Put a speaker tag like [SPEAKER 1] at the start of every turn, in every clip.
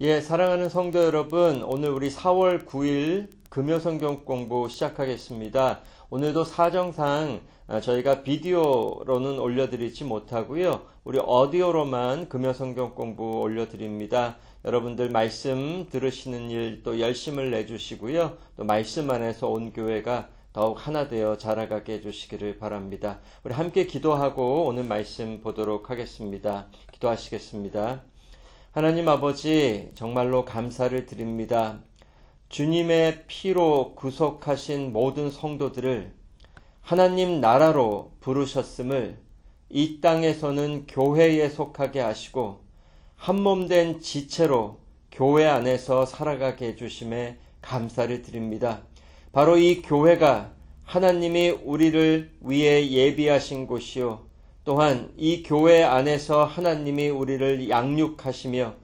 [SPEAKER 1] 사랑하는 성도 여러분, 오늘 우리 4월 9일 금요성경 공부 시작하겠습니다. 오늘도 사정상 저희가 비디오로는 올려드리지 못하고요. 우리 오디오로만 금요성경 공부 올려드립니다. 여러분들 말씀 들으시는 일 또 열심을 내주시고요. 또 말씀 안에서 온 교회가 더욱 하나 되어 자라가게 해주시기를 바랍니다. 우리 함께 기도하고 오늘 말씀 보도록 하겠습니다. 기도하시겠습니다. 하나님 아버지, 정말로 감사를 드립니다. 주님의 피로 구속하신 모든 성도들을 하나님 나라로 부르셨음을 이 땅에서는 교회에 속하게 하시고 한몸된 지체로 교회 안에서 살아가게 해주심에 감사를 드립니다. 바로 이 교회가 하나님이 우리를 위해 예비하신 곳이요, 또한 이 교회 안에서 하나님이 우리를 양육하시며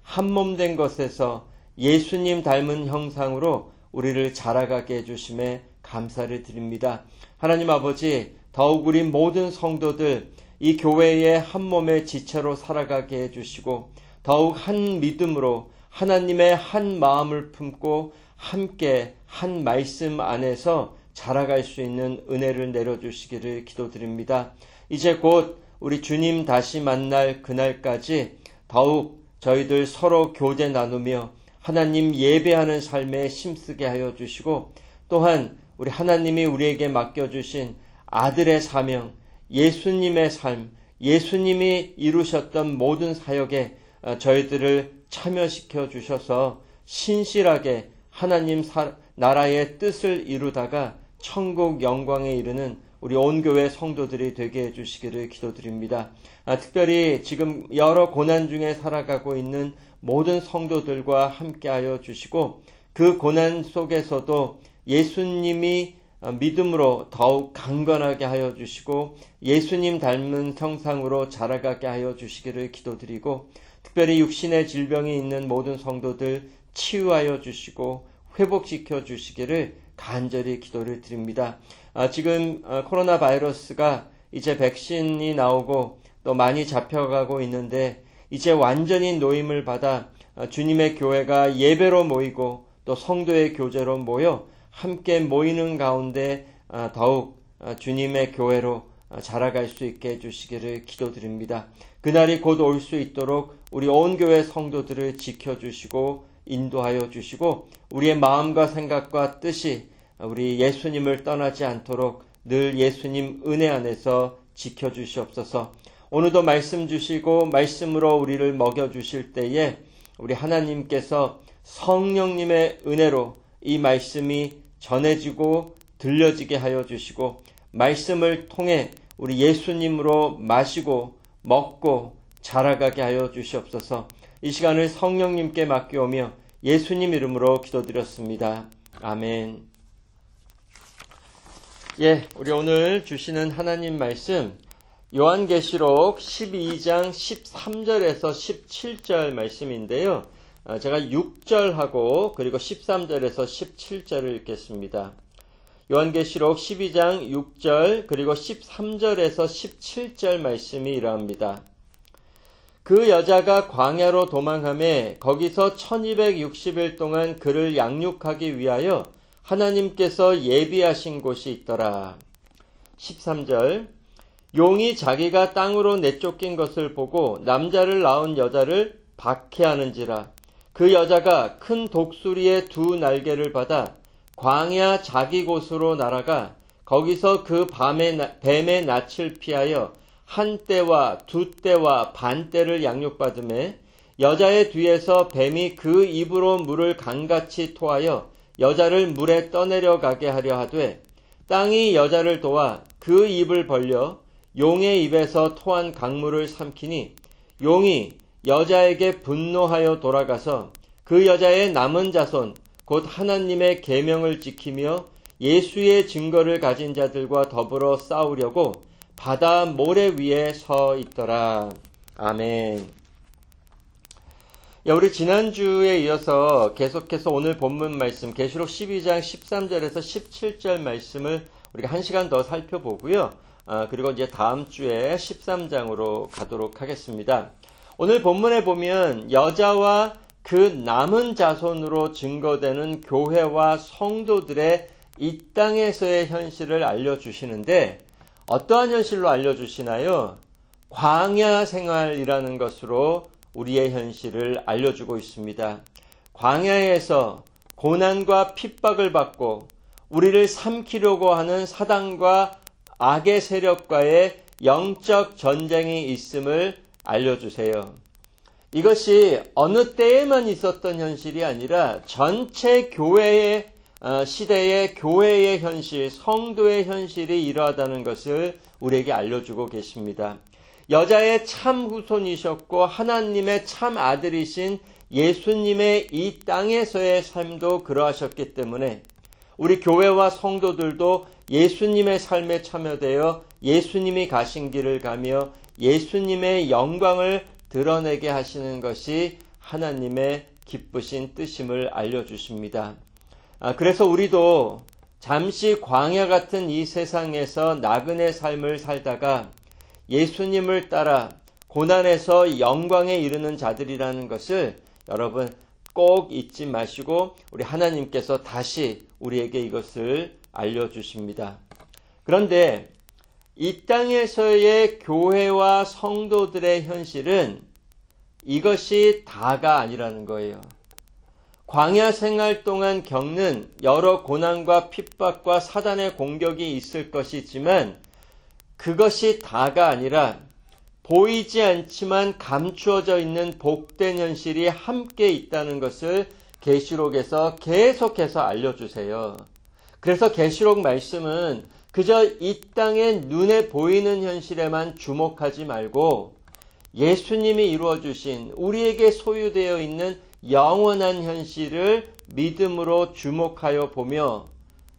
[SPEAKER 1] 한몸된 것에서 예수님 닮은 형상으로 우리를 자라가게 해주심에 감사를 드립니다. 하나님 아버지, 더욱 우리 모든 성도들 이 교회의 한몸의 지체로 살아가게 해주시고 더욱 한 믿음으로 하나님의 한 마음을 품고 함께 한 말씀 안에서 자라갈 수 있는 은혜를 내려주시기를 기도드립니다. 이제 곧 우리 주님 다시 만날 그날까지 더욱 저희들 서로 교제 나누며 하나님 예배하는 삶에 힘쓰게 하여 주시고, 또한 우리 하나님이 우리에게 맡겨주신 아들의 사명, 예수님의 삶, 예수님이 이루셨던 모든 사역에 저희들을 참여시켜 주셔서 신실하게 하나님 나라의 뜻을 이루다가 천국 영광에 이르는 우리 온 교회 성도들이 되게 해주시기를 기도드립니다. 특별히 지금 여러 고난 중에 살아가고 있는 모든 성도들과 함께하여 주시고 그 고난 속에서도 예수님이 믿음으로 더욱 강건하게 하여 주시고 예수님 닮은 형상으로 자라가게 하여 주시기를 기도드리고, 특별히 육신의 질병이 있는 모든 성도들 치유하여 주시고 회복시켜 주시기를 간절히 기도를 드립니다. 지금 코로나 바이러스가 이제 백신이 나오고 또 많이 잡혀가고 있는데 이제 완전히 노임을 받아 주님의 교회가 예배로 모이고 또 성도의 교제로 모여 함께 모이는 가운데 더욱 주님의 교회로 자라갈 수 있게 해주시기를 기도드립니다. 그날이 곧 올 수 있도록 우리 온 교회 성도들을 지켜주시고 인도하여 주시고 우리의 마음과 생각과 뜻이 우리 예수님을 떠나지 않도록 늘 예수님 은혜 안에서 지켜주시옵소서. 오늘도 말씀 주시고 말씀으로 우리를 먹여주실 때에 우리 하나님께서 성령님의 은혜로 이 말씀이 전해지고 들려지게 하여 주시고 말씀을 통해 우리 예수님으로 마시고 먹고 자라가게 하여 주시옵소서. 이 시간을 성령님께 맡겨오며 예수님 이름으로 기도드렸습니다. 아멘. 우리 오늘 주시는 하나님 말씀 요한계시록 12장 13절에서 17절 말씀인데요. 제가 6절하고 그리고 13절에서 17절을 읽겠습니다. 요한계시록 12장 6절 그리고 13절에서 17절 말씀이 이러합니다. 그 여자가 광야로 도망하매 거기서 1260일 동안 그를 양육하기 위하여 하나님께서 예비하신 곳이 있더라. 13절 용이 자기가 땅으로 내쫓긴 것을 보고 남자를 낳은 여자를 박해하는지라. 그 여자가 큰 독수리의 두 날개를 받아 광야 자기 곳으로 날아가 거기서 그 뱀의 낯을 피하여 한 떼와 두 떼와 반 떼를 양육받으매 여자의 뒤에서 뱀이 그 입으로 물을 강같이 토하여 여자를 물에 떠내려가게 하려 하되 땅이 여자를 도와 그 입을 벌려 용의 입에서 토한 강물을 삼키니 용이 여자에게 분노하여 돌아가서 그 여자의 남은 자손 곧 하나님의 계명을 지키며 예수의 증거를 가진 자들과 더불어 싸우려고 바다 모래 위에 서 있더라. 아멘. 우리 지난주에 이어서 계속해서 오늘 본문 말씀 계시록 12장 13절에서 17절 말씀을 우리가 1시간 더 살펴보고요. 그리고 이제 다음 주에 13장으로 가도록 하겠습니다. 오늘 본문에 보면 여자와 그 남은 자손으로 증거되는 교회와 성도들의 이 땅에서의 현실을 알려주시는데 어떠한 현실로 알려주시나요? 광야 생활이라는 것으로 우리의 현실을 알려주고 있습니다. 광야에서 고난과 핍박을 받고 우리를 삼키려고 하는 사단과 악의 세력과의 영적 전쟁이 있음을 알려주세요. 이것이 어느 때에만 있었던 현실이 아니라 전체 교회의 시대의 교회의 현실, 성도의 현실이 이러하다는 것을 우리에게 알려주고 계십니다. 여자의 참 후손이셨고 하나님의 참 아들이신 예수님의 이 땅에서의 삶도 그러하셨기 때문에 우리 교회와 성도들도 예수님의 삶에 참여되어 예수님이 가신 길을 가며 예수님의 영광을 드러내게 하시는 것이 하나님의 기쁘신 뜻임을 알려주십니다. 그래서 우리도 잠시 광야 같은 이 세상에서 나그네 삶을 살다가 예수님을 따라 고난에서 영광에 이르는 자들이라는 것을 여러분 꼭 잊지 마시고 우리 하나님께서 다시 우리에게 이것을 알려주십니다. 그런데 이 땅에서의 교회와 성도들의 현실은 이것이 다가 아니라는 거예요. 광야 생활 동안 겪는 여러 고난과 핍박과 사단의 공격이 있을 것이지만 그것이 다가 아니라 보이지 않지만 감추어져 있는 복된 현실이 함께 있다는 것을 계시록에서 계속해서 알려주세요. 그래서 계시록 말씀은 그저 이 땅의 눈에 보이는 현실에만 주목하지 말고 예수님이 이루어주신 우리에게 소유되어 있는 영원한 현실을 믿음으로 주목하여 보며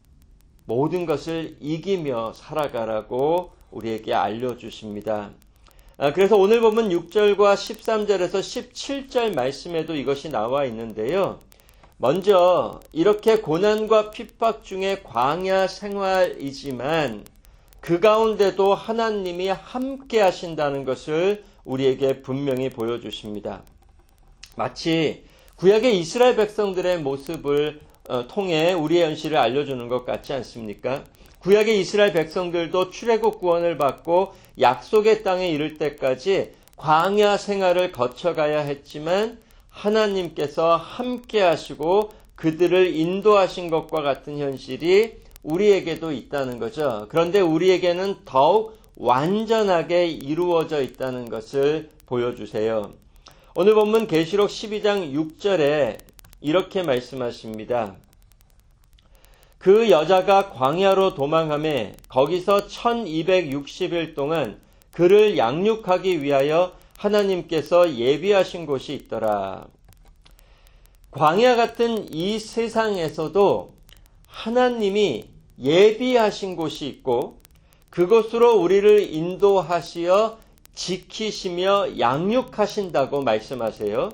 [SPEAKER 1] 모든 것을 이기며 살아가라고 우리에게 알려주십니다. 그래서 오늘 보면 6절과 13절에서 17절 말씀에도 이것이 나와 있는데요. 먼저 이렇게 고난과 핍박 중에 광야 생활이지만 그 가운데도 하나님이 함께 하신다는 것을 우리에게 분명히 보여주십니다. 마치 구약의 이스라엘 백성들의 모습을 통해 우리의 현실을 알려주는 것 같지 않습니까? 구약의 이스라엘 백성들도 출애굽 구원을 받고 약속의 땅에 이를 때까지 광야 생활을 거쳐가야 했지만 하나님께서 함께 하시고 그들을 인도하신 것과 같은 현실이 우리에게도 있다는 거죠. 그런데 우리에게는 더욱 완전하게 이루어져 있다는 것을 보여주세요. 오늘 본문 계시록 12장 6절에 이렇게 말씀하십니다. 그 여자가 광야로 도망하매 거기서 1260일 동안 그를 양육하기 위하여 하나님께서 예비하신 곳이 있더라. 광야 같은 이 세상에서도 하나님이 예비하신 곳이 있고 그곳으로 우리를 인도하시어 지키시며 양육하신다고 말씀하세요.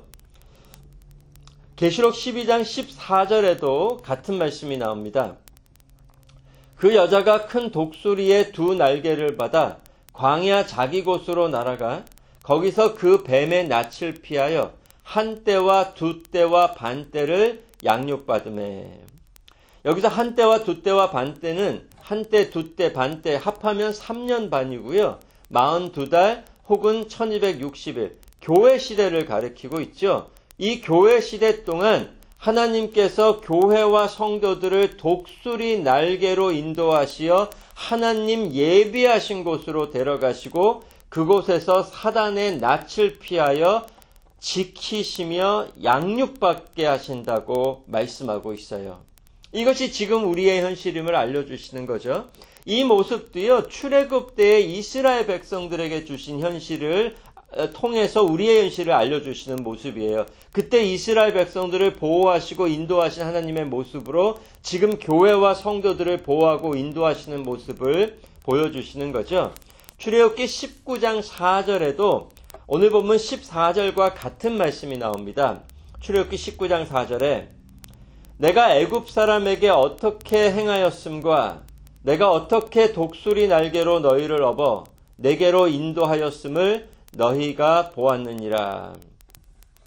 [SPEAKER 1] 계시록 12장 14절에도 같은 말씀이 나옵니다. 그 여자가 큰 독수리의 두 날개를 받아 광야 자기 곳으로 날아가 거기서 그 뱀의 낯을 피하여 한 때와 두 때와 반 때를 양육받으매. 여기서 한 때와 두 때와 반 때는 한 때, 두 때, 반 때 합하면 3년 반이고요. 42달 혹은 1260일 교회 시대를 가리키고 있죠. 이 교회 시대 동안 하나님께서 교회와 성도들을 독수리 날개로 인도하시어 하나님 예비하신 곳으로 데려가시고 그곳에서 사단의 낯을 피하여 지키시며 양육받게 하신다고 말씀하고 있어요. 이것이 지금 우리의 현실임을 알려주시는 거죠. 이 모습도요, 출애굽 때의 이스라엘 백성들에게 주신 현실을 통해서 우리의 현실을 알려주시는 모습이에요. 그때 이스라엘 백성들을 보호하시고 인도하신 하나님의 모습으로 지금 교회와 성도들을 보호하고 인도하시는 모습을 보여주시는 거죠. 출애굽기 19장 4절에도 오늘 본문 14절과 같은 말씀이 나옵니다. 출애굽기 19장 4절에 내가 애굽 사람에게 어떻게 행하였음과 내가 어떻게 독수리 날개로 너희를 업어 내게로 인도하였음을 너희가 보았느니라.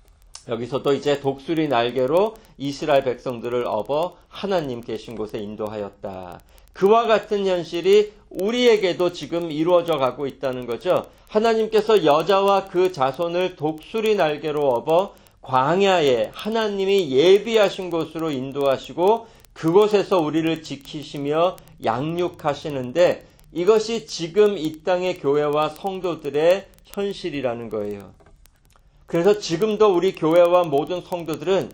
[SPEAKER 1] 여기서도 이제 독수리 날개로 이스라엘 백성들을 업어 하나님 계신 곳에 인도하였다. 그와 같은 현실이 우리에게도 지금 이루어져 가고 있다는 거죠. 하나님께서 여자와 그 자손을 독수리 날개로 업어 광야에 하나님이 예비하신 곳으로 인도하시고 그곳에서 우리를 지키시며 양육하시는데 이것이 지금 이 땅의 교회와 성도들의 현실이라는 거예요. 그래서 지금도 우리 교회와 모든 성도들은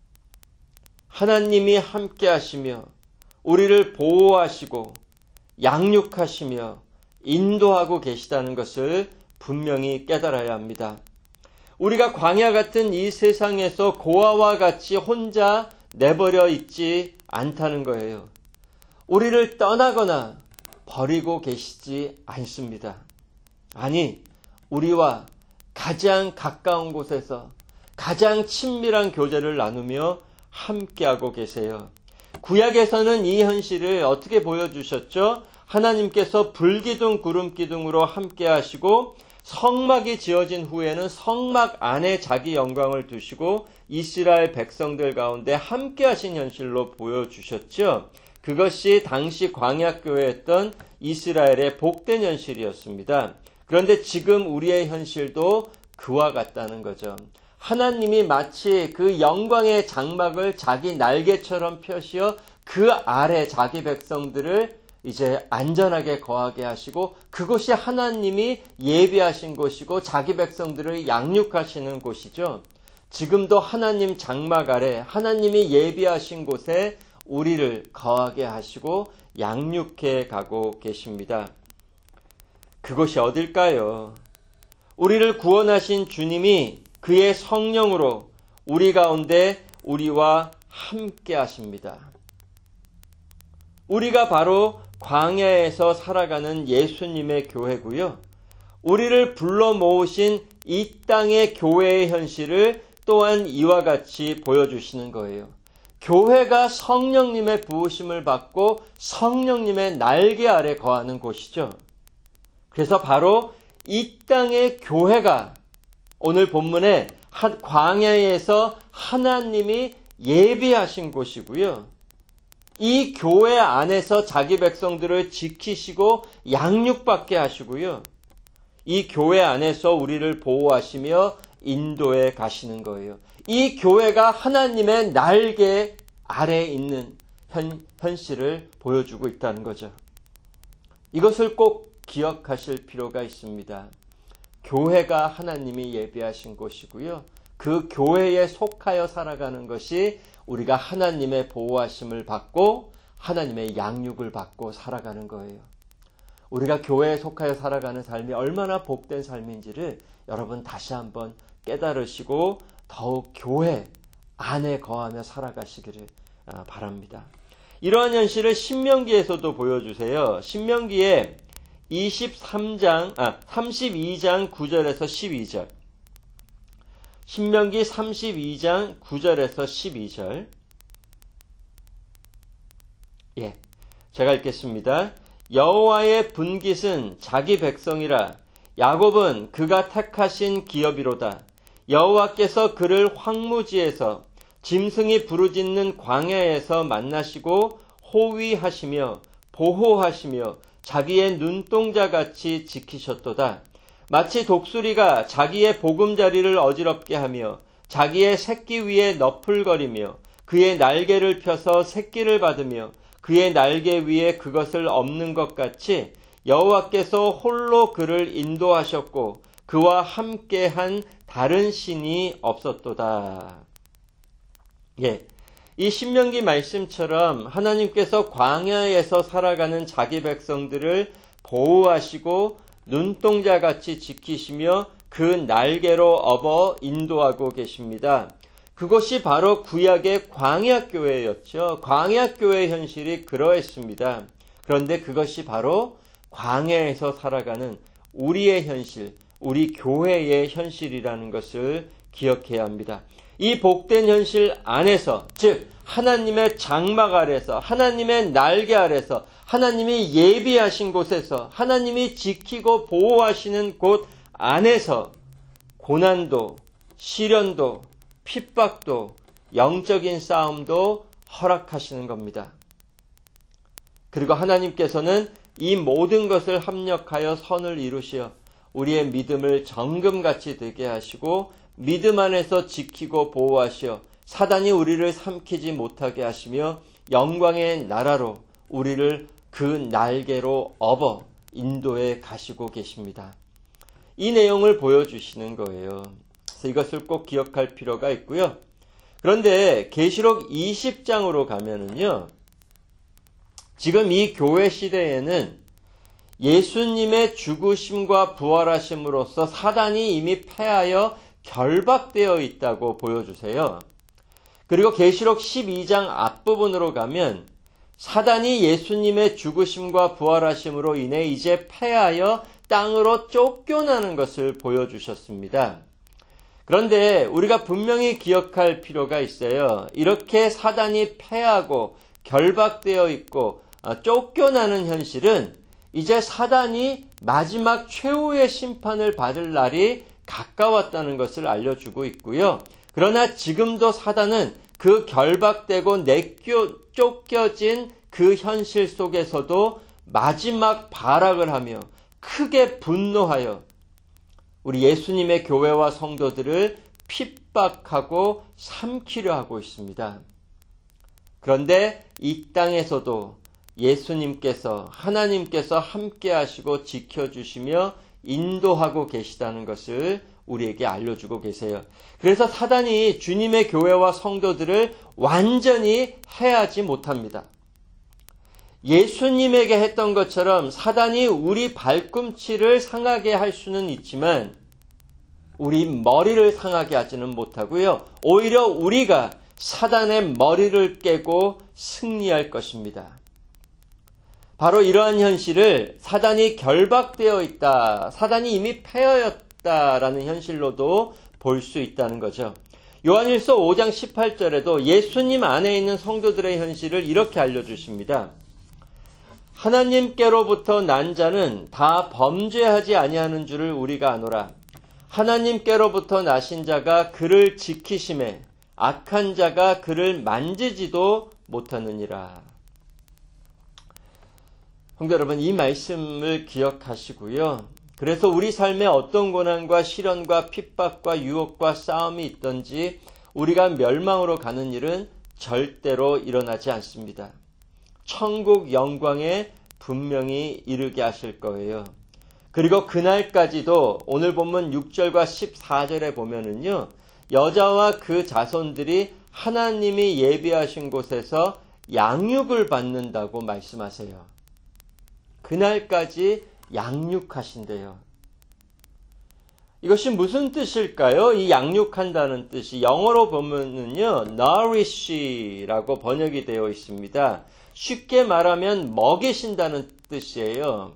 [SPEAKER 1] 하나님이 함께 하시며 우리를 보호하시고 양육하시며 인도하고 계시다는 것을 분명히 깨달아야 합니다. 우리가 광야 같은 이 세상에서 고아와 같이 혼자 내버려 있지 않다는 거예요. 우리를 떠나거나 버리고 계시지 않습니다. 아니, 우리와 가장 가까운 곳에서 가장 친밀한 교제를 나누며 함께하고 계세요. 구약에서는 이 현실을 어떻게 보여주셨죠? 하나님께서 불기둥 구름기둥으로 함께 하시고 성막이 지어진 후에는 성막 안에 자기 영광을 두시고 이스라엘 백성들 가운데 함께 하신 현실로 보여주셨죠. 그것이 당시 광야교회였던 이스라엘의 복된 현실이었습니다. 그런데 지금 우리의 현실도 그와 같다는 거죠. 하나님이 마치 그 영광의 장막을 자기 날개처럼 펴시어 그 아래 자기 백성들을 이제 안전하게 거하게 하시고 그곳이 하나님이 예비하신 곳이고 자기 백성들을 양육하시는 곳이죠. 지금도 하나님 장막 아래 하나님이 예비하신 곳에 우리를 거하게 하시고 양육해 가고 계십니다. 그것이 어딜까요? 우리를 구원하신 주님이 그의 성령으로 우리 가운데 우리와 함께 하십니다. 우리가 바로 광야에서 살아가는 예수님의 교회고요. 우리를 불러 모으신 이 땅의 교회의 현실을 또한 이와 같이 보여주시는 거예요. 교회가 성령님의 부으심을 받고 성령님의 날개 아래 거하는 곳이죠. 그래서 바로 이 땅의 교회가 오늘 본문에 광야에서 하나님이 예비하신 곳이고요. 이 교회 안에서 자기 백성들을 지키시고 양육받게 하시고요. 이 교회 안에서 우리를 보호하시며 인도해 가시는 거예요. 이 교회가 하나님의 날개 아래에 있는 현실을 보여주고 있다는 거죠. 이것을 꼭 기억하실 필요가 있습니다. 교회가 하나님이 예비하신 곳이고요. 그 교회에 속하여 살아가는 것이 우리가 하나님의 보호하심을 받고 하나님의 양육을 받고 살아가는 거예요. 우리가 교회에 속하여 살아가는 삶이 얼마나 복된 삶인지를 여러분 다시 한번 깨달으시고 더욱 교회 안에 거하며 살아가시기를 바랍니다. 이러한 현실을 신명기에서도 보여주세요. 신명기에 32장 9절에서 12절. 신명기 32장 9절에서 12절. 제가 읽겠습니다. 여호와의 분깃은 자기 백성이라. 야곱은 그가 택하신 기업이로다. 여호와께서 그를 황무지에서 짐승이 부르짖는 광야에서 만나시고 호위하시며 보호하시며 자기의 눈동자같이 지키셨도다. 마치 독수리가 자기의 보금자리를 어지럽게 하며 자기의 새끼 위에 너풀거리며 그의 날개를 펴서 새끼를 받으며 그의 날개 위에 그것을 엎는 것 같이 여호와께서 홀로 그를 인도하셨고 그와 함께한 다른 신이 없었도다. 이 신명기 말씀처럼 하나님께서 광야에서 살아가는 자기 백성들을 보호하시고 눈동자같이 지키시며 그 날개로 업어 인도하고 계십니다. 그것이 바로 구약의 광야교회였죠. 광야교회 현실이 그러했습니다. 그런데 그것이 바로 광야에서 살아가는 우리의 현실, 우리 교회의 현실이라는 것을 기억해야 합니다. 이 복된 현실 안에서, 즉 하나님의 장막 아래서, 하나님의 날개 아래서, 하나님이 예비하신 곳에서, 하나님이 지키고 보호하시는 곳 안에서 고난도, 시련도, 핍박도 영적인 싸움도 허락하시는 겁니다. 그리고 하나님께서는 이 모든 것을 합력하여 선을 이루시어 우리의 믿음을 정금같이 되게 하시고 믿음 안에서 지키고 보호하시어 사단이 우리를 삼키지 못하게 하시며 영광의 나라로 우리를 그 날개로 업어 인도해 가시고 계십니다. 이 내용을 보여주시는 거예요. 그래서 이것을 꼭 기억할 필요가 있고요. 그런데 계시록 20장으로 가면은요, 지금 이 교회 시대에는 예수님의 죽으심과 부활하심으로써 사단이 이미 패하여 결박되어 있다고 보여주세요. 그리고 계시록 12장 앞부분으로 가면 사단이 예수님의 죽으심과 부활하심으로 인해 이제 패하여 땅으로 쫓겨나는 것을 보여주셨습니다. 그런데 우리가 분명히 기억할 필요가 있어요. 이렇게 사단이 패하고 결박되어 있고 쫓겨나는 현실은 이제 사단이 마지막 최후의 심판을 받을 날이 가까웠다는 것을 알려주고 있고요. 그러나 지금도 사단은 그 결박되고 쫓겨진 그 현실 속에서도 마지막 발악을 하며 크게 분노하여 우리 예수님의 교회와 성도들을 핍박하고 삼키려 하고 있습니다. 그런데 이 땅에서도 예수님께서 하나님께서 함께 하시고 지켜주시며 인도하고 계시다는 것을 우리에게 알려주고 계세요. 그래서 사단이 주님의 교회와 성도들을 완전히 해하지 못합니다. 예수님에게 했던 것처럼 사단이 우리 발꿈치를 상하게 할 수는 있지만 우리 머리를 상하게 하지는 못하고요. 오히려 우리가 사단의 머리를 깨고 승리할 것입니다. 바로 이러한 현실을 사단이 결박되어 있다, 사단이 이미 패하였다라는 현실로도 볼 수 있다는 거죠. 요한일서 5장 18절에도 예수님 안에 있는 성도들의 현실을 이렇게 알려주십니다. 하나님께로부터 난 자는 다 범죄하지 아니하는 줄을 우리가 아노라. 하나님께로부터 나신 자가 그를 지키심에 악한 자가 그를 만지지도 못하느니라. 성도 여러분, 이 말씀을 기억하시고요. 그래서 우리 삶에 어떤 고난과 시련과 핍박과 유혹과 싸움이 있든지 우리가 멸망으로 가는 일은 절대로 일어나지 않습니다. 천국 영광에 분명히 이르게 하실 거예요. 그리고 그날까지도 오늘 본문 6절과 14절에 보면은요, 여자와 그 자손들이 하나님이 예비하신 곳에서 양육을 받는다고 말씀하세요. 그날까지 양육하신대요. 이것이 무슨 뜻일까요? 이 양육한다는 뜻이 영어로 보면은요, nourish라고 번역이 되어 있습니다. 쉽게 말하면 먹이신다는 뜻이에요.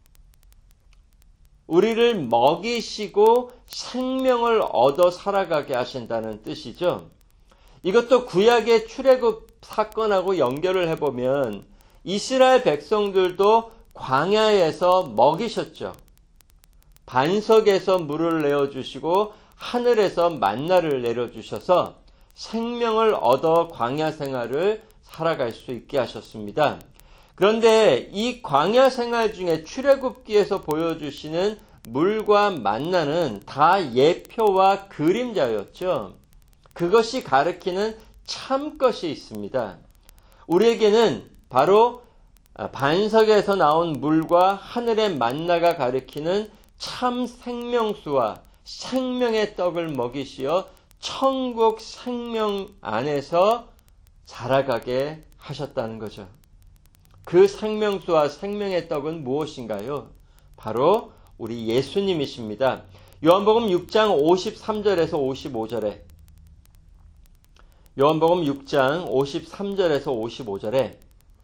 [SPEAKER 1] 우리를 먹이시고 생명을 얻어 살아가게 하신다는 뜻이죠. 이것도 구약의 출애굽 사건하고 연결을 해보면 이스라엘 백성들도 광야에서 먹이셨죠. 반석에서 물을 내어주시고 하늘에서 만나를 내려주셔서 생명을 얻어 광야 생활을 살아갈 수 있게 하셨습니다. 그런데 이 광야 생활 중에 출애굽기에서 보여주시는 물과 만나는 다 예표와 그림자였죠. 그것이 가리키는 참 것이 있습니다. 우리에게는 바로 반석에서 나온 물과 하늘의 만나가 가리키는 참 생명수와 생명의 떡을 먹이시어 천국 생명 안에서 살아가게 하셨다는 거죠. 그 생명수와 생명의 떡은 무엇인가요? 바로 우리 예수님이십니다. 요한복음 6장 53절에서 55절에 요한복음 6장 53절에서 55절에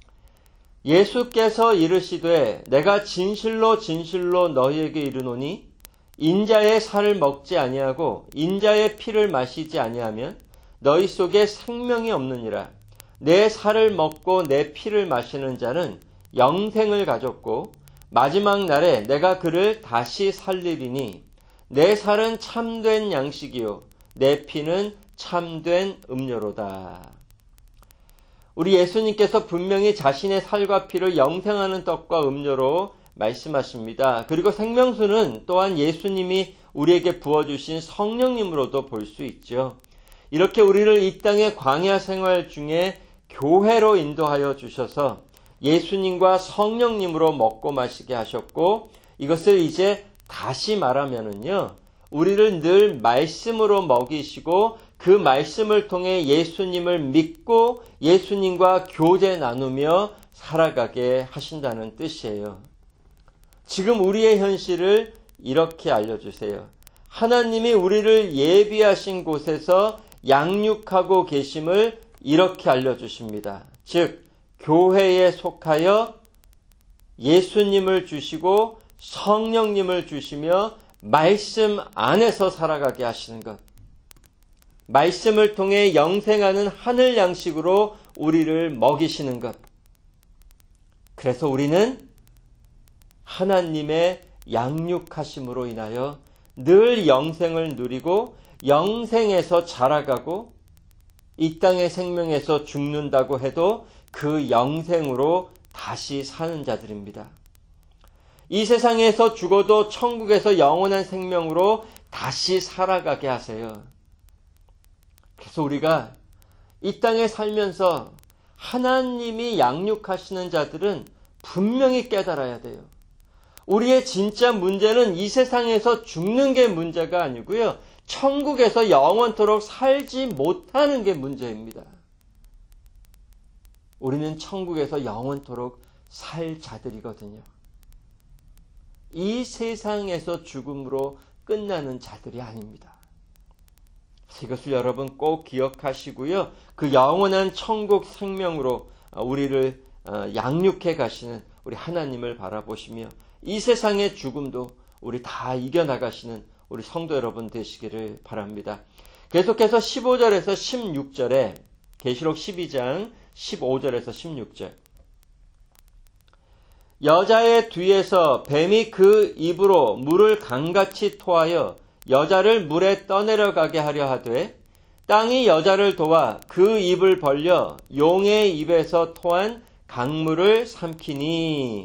[SPEAKER 1] 예수께서 이르시되 내가 진실로 진실로 너희에게 이르노니 인자의 살을 먹지 아니하고 인자의 피를 마시지 아니하면 너희 속에 생명이 없느니라. 내 살을 먹고 내 피를 마시는 자는 영생을 가졌고 마지막 날에 내가 그를 다시 살리리니 내 살은 참된 양식이요 내 피는 참된 음료로다. 우리 예수님께서 분명히 자신의 살과 피를 영생하는 떡과 음료로 말씀하십니다. 그리고 생명수는 또한 예수님이 우리에게 부어주신 성령님으로도 볼 수 있죠. 이렇게 우리를 이 땅의 광야 생활 중에 교회로 인도하여 주셔서 예수님과 성령님으로 먹고 마시게 하셨고, 이것을 이제 다시 말하면은요, 우리를 늘 말씀으로 먹이시고 그 말씀을 통해 예수님을 믿고 예수님과 교제 나누며 살아가게 하신다는 뜻이에요. 지금 우리의 현실을 이렇게 알려주세요. 하나님이 우리를 예비하신 곳에서 양육하고 계심을 이렇게 알려주십니다. 즉, 교회에 속하여 예수님을 주시고 성령님을 주시며 말씀 안에서 살아가게 하시는 것. 말씀을 통해 영생하는 하늘 양식으로 우리를 먹이시는 것. 그래서 우리는 하나님의 양육하심으로 인하여 늘 영생을 누리고 영생에서 자라가고 이 땅의 생명에서 죽는다고 해도 그 영생으로 다시 사는 자들입니다. 이 세상에서 죽어도 천국에서 영원한 생명으로 다시 살아가게 하세요. 그래서 우리가 이 땅에 살면서 하나님이 양육하시는 자들은 분명히 깨달아야 돼요. 우리의 진짜 문제는 이 세상에서 죽는 게 문제가 아니고요. 천국에서 영원토록 살지 못하는 게 문제입니다. 우리는 천국에서 영원토록 살 자들이거든요. 이 세상에서 죽음으로 끝나는 자들이 아닙니다. 이것을 여러분 꼭 기억하시고요. 그 영원한 천국 생명으로 우리를 양육해 가시는 우리 하나님을 바라보시며 이 세상의 죽음도 우리 다 이겨나가시는 우리 성도 여러분 되시기를 바랍니다. 계속해서 15절에서 16절에 계시록 12장 15절에서 16절 여자의 뒤에서 뱀이 그 입으로 물을 강같이 토하여 여자를 물에 떠내려가게 하려 하되 땅이 여자를 도와 그 입을 벌려 용의 입에서 토한 강물을 삼키니.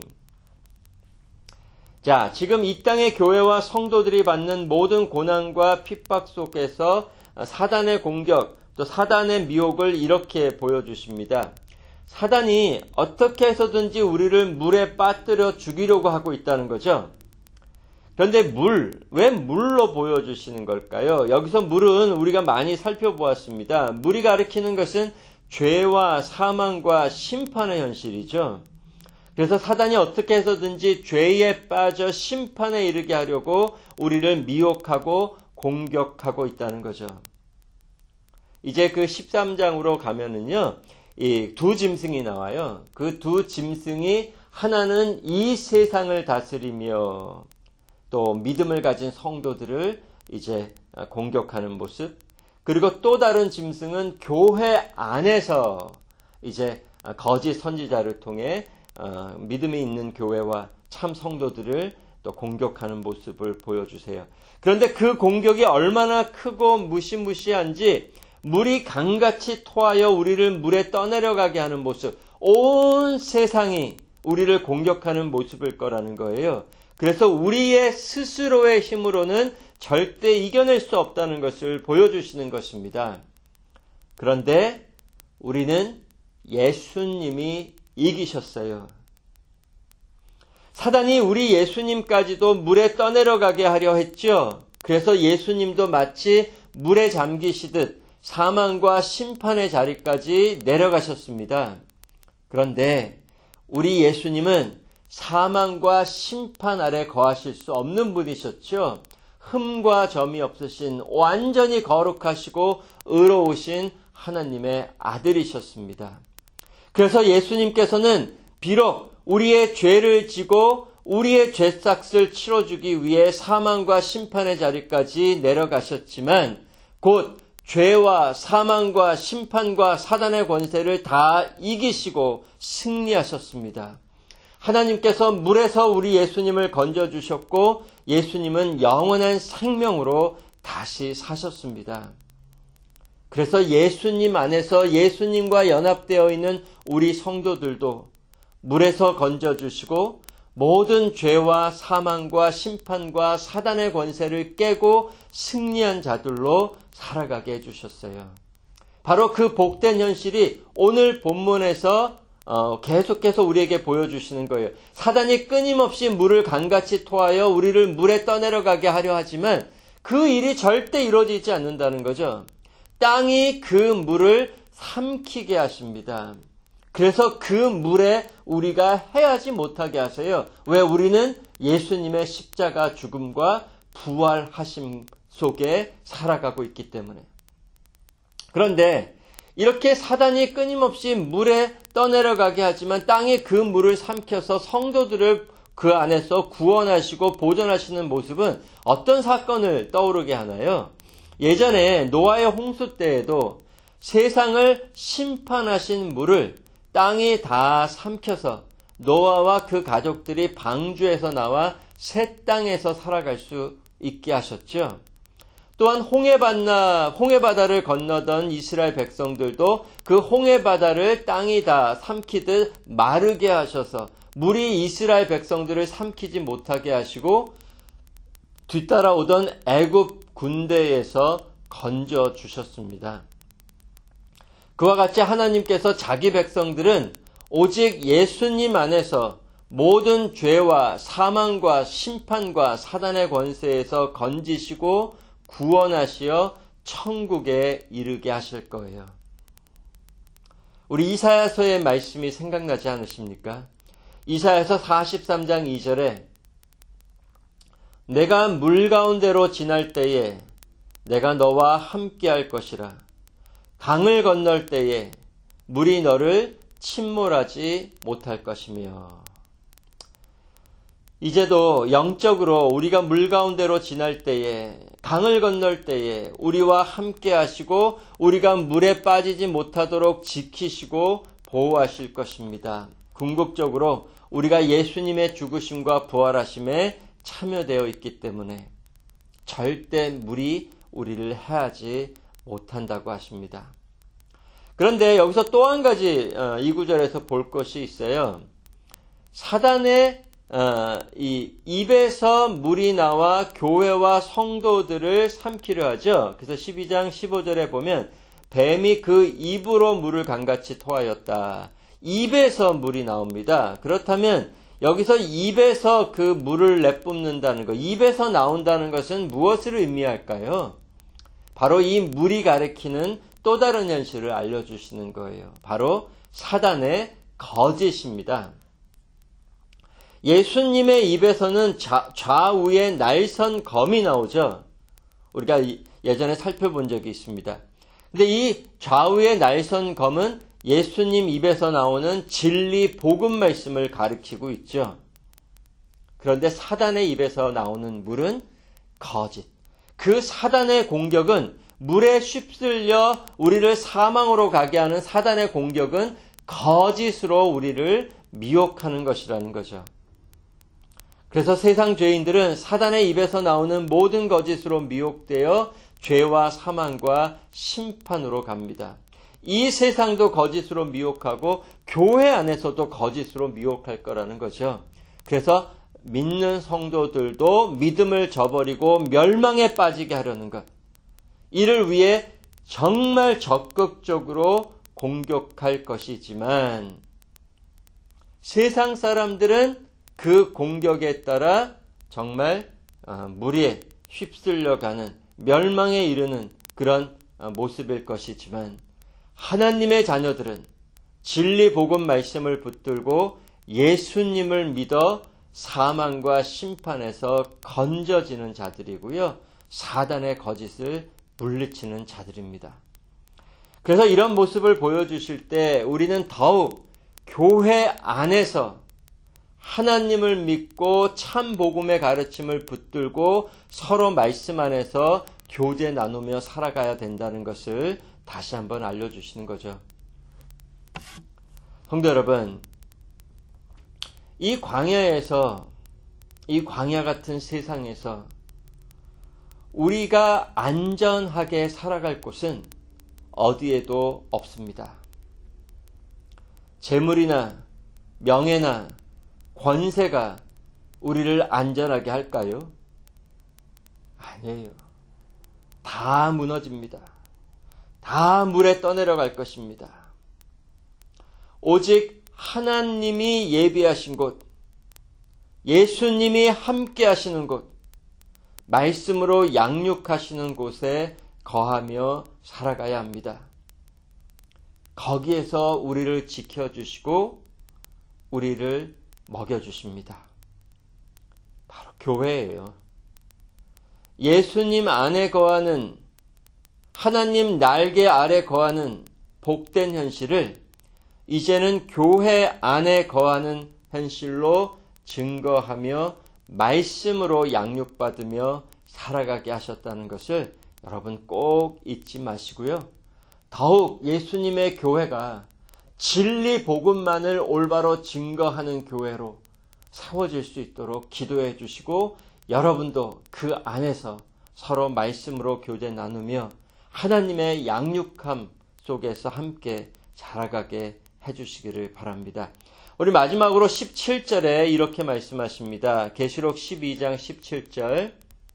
[SPEAKER 1] 자, 지금 이 땅의 교회와 성도들이 받는 모든 고난과 핍박 속에서 사단의 공격, 또 사단의 미혹을 이렇게 보여주십니다. 사단이 어떻게 해서든지 우리를 물에 빠뜨려 죽이려고 하고 있다는 거죠. 그런데 왜 물로 보여주시는 걸까요? 여기서 물은 우리가 많이 살펴보았습니다. 물이 가리키는 것은 죄와 사망과 심판의 현실이죠. 그래서 사단이 어떻게 해서든지 죄에 빠져 심판에 이르게 하려고 우리를 미혹하고 공격하고 있다는 거죠. 이제 그 13장으로 가면은요, 이 두 짐승이 나와요. 그 두 짐승이 하나는 이 세상을 다스리며 또 믿음을 가진 성도들을 이제 공격하는 모습. 그리고 또 다른 짐승은 교회 안에서 이제 거짓 선지자를 통해 믿음이 있는 교회와 참 성도들을 또 공격하는 모습을 보여주세요. 그런데 그 공격이 얼마나 크고 무시무시한지 물이 강같이 토하여 우리를 물에 떠내려가게 하는 모습, 온 세상이 우리를 공격하는 모습일 거라는 거예요. 그래서 우리의 스스로의 힘으로는 절대 이겨낼 수 없다는 것을 보여주시는 것입니다. 그런데 우리는 예수님이 이기셨어요. 사단이 우리 예수님까지도 물에 떠내려가게 하려 했죠. 그래서 예수님도 마치 물에 잠기시듯 사망과 심판의 자리까지 내려가셨습니다. 그런데 우리 예수님은 사망과 심판 아래 거하실 수 없는 분이셨죠. 흠과 점이 없으신 완전히 거룩하시고 의로우신 하나님의 아들이셨습니다. 그래서 예수님께서는 비록 우리의 죄를 지고 우리의 죄싹을 치러주기 위해 사망과 심판의 자리까지 내려가셨지만 곧 죄와 사망과 심판과 사단의 권세를 다 이기시고 승리하셨습니다. 하나님께서 물에서 우리 예수님을 건져주셨고 예수님은 영원한 생명으로 다시 사셨습니다. 그래서 예수님 안에서 예수님과 연합되어 있는 우리 성도들도 물에서 건져주시고 모든 죄와 사망과 심판과 사단의 권세를 깨고 승리한 자들로 살아가게 해주셨어요. 바로 그 복된 현실이 오늘 본문에서 계속해서 우리에게 보여주시는 거예요. 사단이 끊임없이 물을 강같이 토하여 우리를 물에 떠내려가게 하려 하지만 그 일이 절대 이루어지지 않는다는 거죠. 땅이 그 물을 삼키게 하십니다. 그래서 그 물에 우리가 헤하지 못하게 하세요. 왜? 우리는 예수님의 십자가 죽음과 부활하심 속에 살아가고 있기 때문에. 그런데 이렇게 사단이 끊임없이 물에 떠내려가게 하지만 땅이 그 물을 삼켜서 성도들을 그 안에서 구원하시고 보존하시는 모습은 어떤 사건을 떠오르게 하나요? 예전에 노아의 홍수 때에도 세상을 심판하신 물을 땅이 다 삼켜서 노아와 그 가족들이 방주에서 나와 새 땅에서 살아갈 수 있게 하셨죠. 또한 홍해바다를 건너던 이스라엘 백성들도 그 홍해바다를 땅이 다 삼키듯 마르게 하셔서 물이 이스라엘 백성들을 삼키지 못하게 하시고 뒤따라오던 애굽 군대에서 건져 주셨습니다. 그와 같이 하나님께서 자기 백성들은 오직 예수님 안에서 모든 죄와 사망과 심판과 사단의 권세에서 건지시고 구원하시어 천국에 이르게 하실 거예요. 우리 이사야서의 말씀이 생각나지 않으십니까? 이사야서 43장 2절에 내가 물 가운데로 지날 때에 내가 너와 함께 할 것이라. 강을 건널 때에 물이 너를 침몰하지 못할 것이며. 이제도 영적으로 우리가 물 가운데로 지날 때에 강을 건널 때에 우리와 함께 하시고 우리가 물에 빠지지 못하도록 지키시고 보호하실 것입니다. 궁극적으로 우리가 예수님의 죽으심과 부활하심에 참여되어 있기 때문에 절대 물이 우리를 해하지 못한다고 하십니다. 그런데 여기서 또 한 가지 이 구절에서 볼 것이 있어요. 사단의 이 입에서 물이 나와 교회와 성도들을 삼키려 하죠. 그래서 12장 15절에 보면 뱀이 그 입으로 물을 강같이 토하였다. 입에서 물이 나옵니다. 그렇다면 여기서 입에서 그 물을 내뿜는다는 것, 입에서 나온다는 것은 무엇을 의미할까요? 바로 이 물이 가리키는 또 다른 현실을 알려주시는 거예요. 바로 사단의 거짓입니다. 예수님의 입에서는 좌우에 날선 검이 나오죠. 우리가 예전에 살펴본 적이 있습니다. 근데 이 좌우에 날선 검은 예수님 입에서 나오는 진리 복음 말씀을 가리키고 있죠. 그런데 사단의 입에서 나오는 물은 거짓. 그 사단의 공격은 물에 휩쓸려 우리를 사망으로 가게 하는 사단의 공격은 거짓으로 우리를 미혹하는 것이라는 거죠. 그래서 세상 죄인들은 사단의 입에서 나오는 모든 거짓으로 미혹되어 죄와 사망과 심판으로 갑니다. 이 세상도 거짓으로 미혹하고 교회 안에서도 거짓으로 미혹할 거라는 거죠. 그래서 믿는 성도들도 믿음을 저버리고 멸망에 빠지게 하려는 것. 이를 위해 정말 적극적으로 공격할 것이지만 세상 사람들은 그 공격에 따라 정말 물에 휩쓸려가는 멸망에 이르는 그런 모습일 것이지만 하나님의 자녀들은 진리 복음 말씀을 붙들고 예수님을 믿어 사망과 심판에서 건져지는 자들이고요. 사단의 거짓을 물리치는 자들입니다. 그래서 이런 모습을 보여주실 때 우리는 더욱 교회 안에서 하나님을 믿고 참 복음의 가르침을 붙들고 서로 말씀 안에서 교제 나누며 살아가야 된다는 것을 다시 한번 알려주시는 거죠. 성도 여러분, 이 광야에서, 이 광야 같은 세상에서 우리가 안전하게 살아갈 곳은 어디에도 없습니다. 재물이나 명예나 권세가 우리를 안전하게 할까요? 아니에요. 다 무너집니다. 다 물에 떠내려갈 것입니다. 오직 하나님이 예비하신 곳, 예수님이 함께 하시는 곳, 말씀으로 양육하시는 곳에 거하며 살아가야 합니다. 거기에서 우리를 지켜주시고 우리를 먹여주십니다. 바로 교회예요. 예수님 안에 거하는, 하나님 날개 아래 거하는 복된 현실을 이제는 교회 안에 거하는 현실로 증거하며 말씀으로 양육받으며 살아가게 하셨다는 것을 여러분 꼭 잊지 마시고요. 더욱 예수님의 교회가 진리 복음만을 올바로 증거하는 교회로 세워질 수 있도록 기도해 주시고, 여러분도 그 안에서 서로 말씀으로 교제 나누며 하나님의 양육함 속에서 함께 자라가게 해주시기를 바랍니다. 우리 마지막으로 17절에 이렇게 말씀하십니다. 계시록 12장 17절.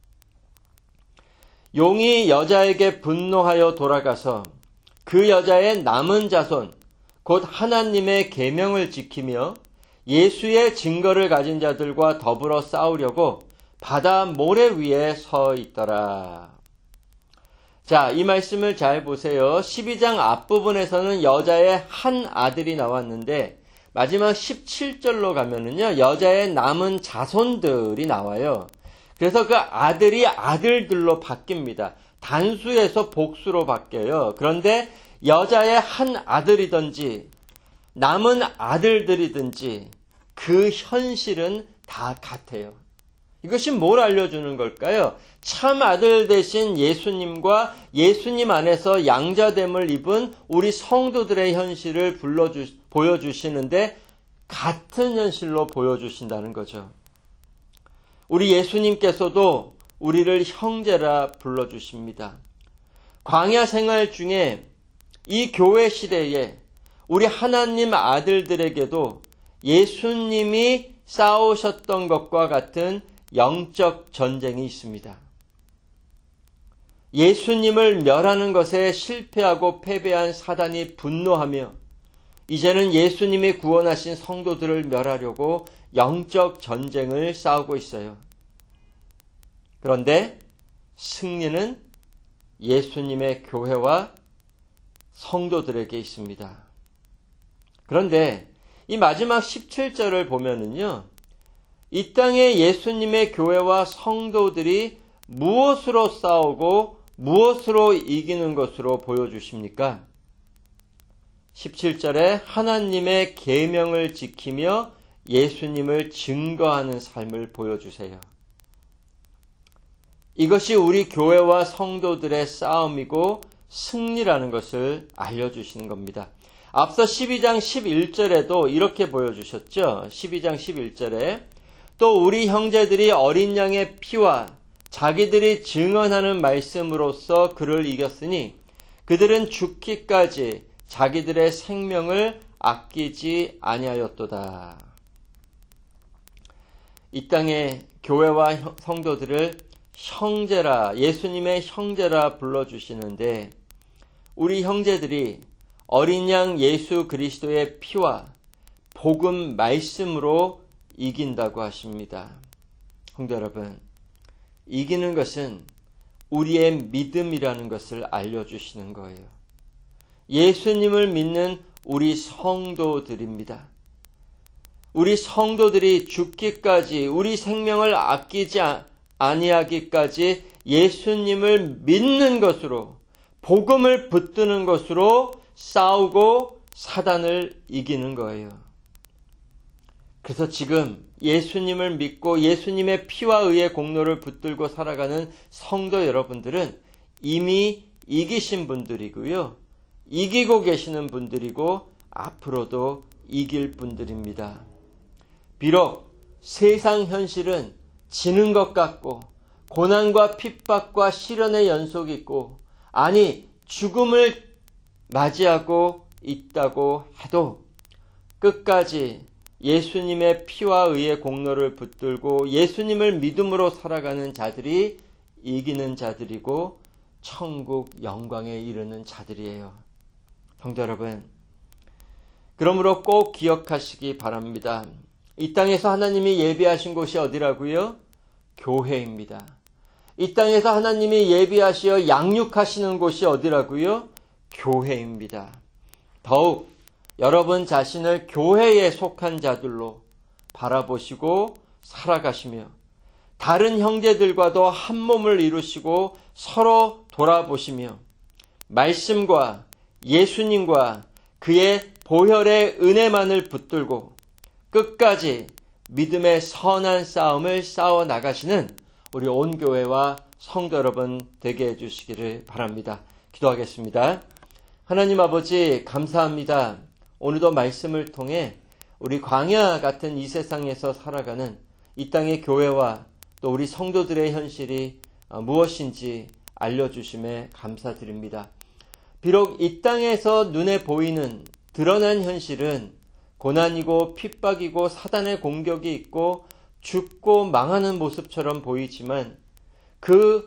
[SPEAKER 1] 용이 여자에게 분노하여 돌아가서 그 여자의 남은 자손 곧 하나님의 계명을 지키며 예수의 증거를 가진 자들과 더불어 싸우려고 바다 모래 위에 서 있더라. 자, 이 말씀을 잘 보세요. 12장 앞부분에서는 여자의 한 아들이 나왔는데 마지막 17절로 가면은요, 여자의 남은 자손들이 나와요. 그래서 그 아들이 아들들로 바뀝니다. 단수에서 복수로 바뀌어요. 그런데 여자의 한 아들이든지 남은 아들들이든지 그 현실은 다 같아요. 이것이 뭘 알려주는 걸까요? 참 아들 되신 예수님과 예수님 안에서 양자됨을 입은 우리 성도들의 현실을 보여주시는데 같은 현실로 보여주신다는 거죠. 우리 예수님께서도 우리를 형제라 불러주십니다. 광야 생활 중에 이 교회 시대에 우리 하나님 아들들에게도 예수님이 싸우셨던 것과 같은 영적 전쟁이 있습니다. 예수님을 멸하는 것에 실패하고 패배한 사단이 분노하며 이제는 예수님이 구원하신 성도들을 멸하려고 영적 전쟁을 싸우고 있어요. 그런데 승리는 예수님의 교회와 성도들에게 있습니다. 그런데 이 마지막 17절을 보면은요, 이 땅에 예수님의 교회와 성도들이 무엇으로 싸우고 무엇으로 이기는 것으로 보여주십니까? 17절에 하나님의 계명을 지키며 예수님을 증거하는 삶을 보여주세요. 이것이 우리 교회와 성도들의 싸움이고 승리라는 것을 알려주시는 겁니다. 앞서 12장 11절에도 이렇게 보여주셨죠. 12장 11절에 또 우리 형제들이 어린 양의 피와 자기들이 증언하는 말씀으로써 그를 이겼으니 그들은 죽기까지 자기들의 생명을 아끼지 아니하였도다. 이 땅의 교회와 성도들을 형제라, 예수님의 형제라 불러주시는데 우리 형제들이 어린 양 예수 그리스도의 피와 복음 말씀으로 이긴다고 하십니다. 성도 여러분, 이기는 것은 우리의 믿음이라는 것을 알려주시는 거예요. 예수님을 믿는 우리 성도들입니다. 우리 성도들이 죽기까지 우리 생명을 아끼지 아니하기까지 예수님을 믿는 것으로 복음을 붙드는 것으로 싸우고 사단을 이기는 거예요. 그래서 지금 예수님을 믿고 예수님의 피와 의의 공로를 붙들고 살아가는 성도 여러분들은 이미 이기신 분들이고요. 이기고 계시는 분들이고 앞으로도 이길 분들입니다. 비록 세상 현실은 지는 것 같고 고난과 핍박과 시련의 연속이 있고, 아니 죽음을 맞이하고 있다고 해도 끝까지 예수님의 피와 의의 공로를 붙들고 예수님을 믿음으로 살아가는 자들이 이기는 자들이고 천국 영광에 이르는 자들이에요. 성도 여러분, 그러므로 꼭 기억하시기 바랍니다. 이 땅에서 하나님이 예비하신 곳이 어디라고요? 교회입니다. 이 땅에서 하나님이 예비하시어 양육하시는 곳이 어디라고요? 교회입니다. 더욱 여러분 자신을 교회에 속한 자들로 바라보시고 살아가시며 다른 형제들과도 한 몸을 이루시고 서로 돌아보시며 말씀과 예수님과 그의 보혈의 은혜만을 붙들고 끝까지 믿음의 선한 싸움을 싸워 나가시는 우리 온 교회와 성도 여러분 되게 해주시기를 바랍니다. 기도하겠습니다. 하나님 아버지 감사합니다. 오늘도 말씀을 통해 우리 광야 같은 이 세상에서 살아가는 이 땅의 교회와 또 우리 성도들의 현실이 무엇인지 알려주심에 감사드립니다. 비록 이 땅에서 눈에 보이는 드러난 현실은 고난이고 핍박이고 사단의 공격이 있고 죽고 망하는 모습처럼 보이지만 그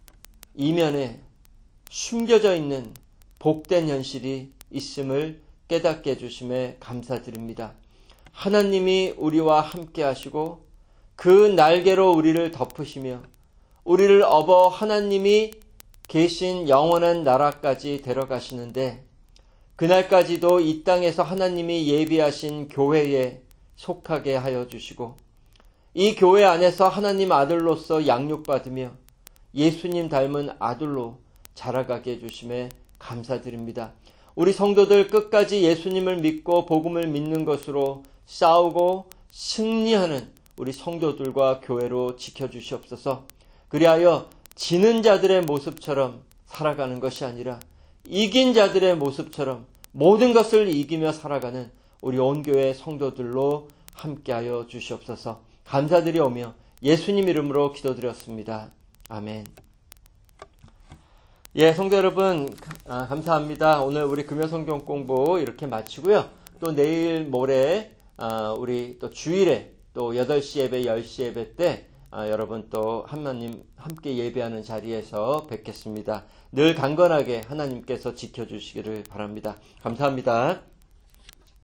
[SPEAKER 1] 이면에 숨겨져 있는 복된 현실이 있음을 깨닫게 해주심에 감사드립니다. 하나님이 우리와 함께 하시고 그 날개로 우리를 덮으시며 우리를 업어 하나님이 계신 영원한 나라까지 데려가시는데 그날까지도 이 땅에서 하나님이 예비하신 교회에 속하게 하여 주시고 이 교회 안에서 하나님 아들로서 양육받으며 예수님 닮은 아들로 자라가게 해주심에 감사드립니다. 우리 성도들 끝까지 예수님을 믿고 복음을 믿는 것으로 싸우고 승리하는 우리 성도들과 교회로 지켜주시옵소서. 그리하여 지는 자들의 모습처럼 살아가는 것이 아니라 이긴 자들의 모습처럼 모든 것을 이기며 살아가는 우리 온 교회 성도들로 함께하여 주시옵소서. 감사드리오며 예수님 이름으로 기도드렸습니다. 아멘. 예, 성도 여러분 감사합니다. 오늘 우리 금요성경 공부 이렇게 마치고요. 또 내일 모레 우리 또 주일에 또 8시 예배, 10시 예배 때 여러분 또 하나님 함께 예배하는 자리에서 뵙겠습니다. 늘 강건하게 하나님께서 지켜주시기를 바랍니다. 감사합니다.